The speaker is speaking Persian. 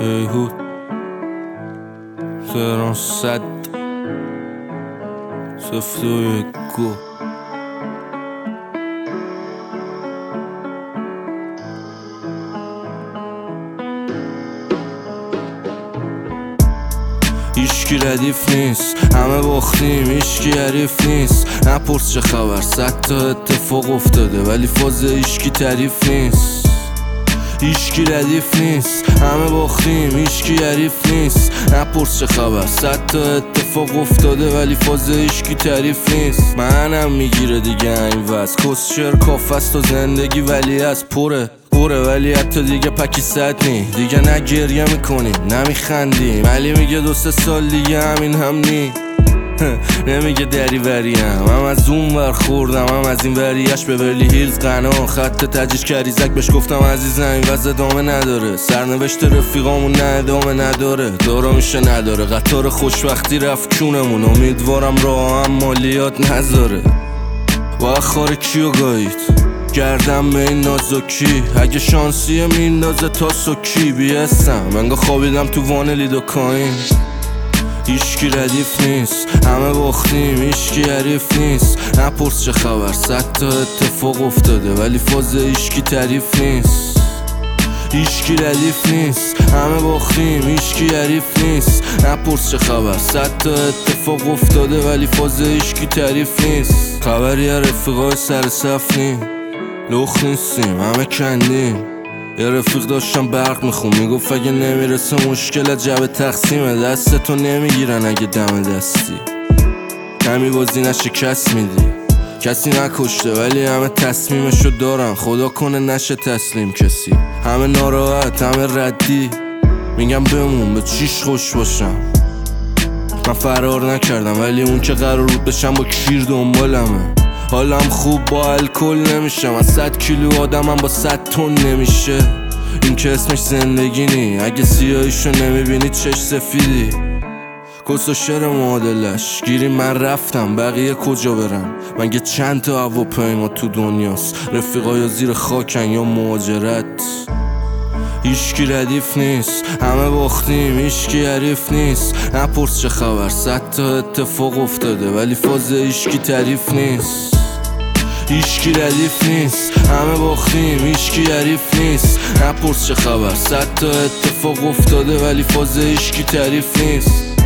هود تهران 100 021 هیچکی ردیف نیست، همه باختیم، هیچکی حریف نیست. نپرس چه خبر، 100 تا اتفاق افتاده ولی فاز هیچکی تعریف نیست. هیچکی ردیف نیست، همه باختیم، هیچکی حریف نیست. نپرس چه خبر، 100 تا اتفاق افتاده ولی فاز هیچکی تعریف نیست. منم میگیره دیگه این وز کسچر کافست و زندگی ولی از پره ولی حتی دیگه پکی صد نی. دیگه نه گریه میکنیم نه میخندیم، علی میگه 2-3 سال دیگه همین هم نی. نمیگه دری وریم، هم از اون ور خوردم هم از این وریش. به برلی هیلز قنا خط تجیش کریزک بهش گفتم عزیزم این وز ادامه نداره. سرنوشت رفیقامون نه ادامه نداره، دارا میشه نداره. قطار خوشوقتی رفت کونمون، امیدوارم راه هم مالیات نذاره. و خار کیو گایید گردم به این نازکی، اگه شانسیه میندازه تا سکی. بیستم انگاه خوابیدم تو وان لیدوکاین. هیچکی ردیف نیست، همه باختیم، هیچکی حریف نیست. نپرس چه خبر، 100 تا اتفاق افتاده ولی فاز هیچکی تعریف نیست. هیچکی ردیف نیست، همه باختیم، هیچکی حریف نیست. نپرس چه خبر، 100 تا اتفاق افتاده ولی فاز هیچکی تعریف نیست. خبری از رفیقای سر صف نیم، لخ نیستیم همه کندیم. یه رفیق داشتم برق میخون، میگفت اگه نمیرسه مشکل جبه تقسیمه. دستتو نمیگیرن اگه دم دستی، همی بازی نشه کس میدی. کسی نکشته ولی همه تصمیمشو دارن، خدا کنه نشه تسلیم کسی. همه ناراحت همه ردی، میگم بمون به چیش خوش باشم. من فرار نکردم ولی اون که قرار بود بشم با کیر دنبالمه. حالم خوب با الکل نمیشه، من 100 کیلو آدمم با 100 تن نمیشه. این که اسمش زندگی نی، اگه سیاهیشو نمیبینی چش سفیدی. کس و شعر معادلش گیری من رفتم بقیه کجا برن. مگه چند تا هواپیما تو دنیاست، رفیقا یا زیر خاکن یا مهاجرت. هیچکی ردیف نیست، همه باختیم، هیچکی حریف نیست. نپرس چه خبر، 100 تا اتفاق افتاده ولی فاز هیچکی تعریف نیست. هیچکی ردیف نیست، همه باختیم، هیچکی حریف نیست. نپرس چه خبر، 100 تا اتفاق افتاده ولی فاز هیچکی تعریف نیست.